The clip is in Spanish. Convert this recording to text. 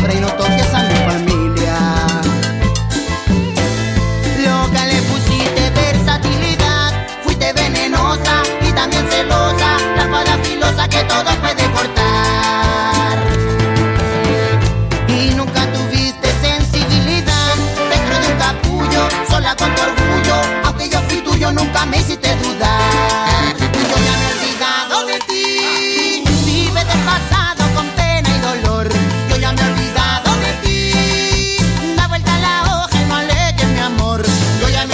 palabra y no toques a mi familia. Loca, le pusiste versatilidad, fuiste venenosa y también celosa, la espada filosa que todo puede cortar.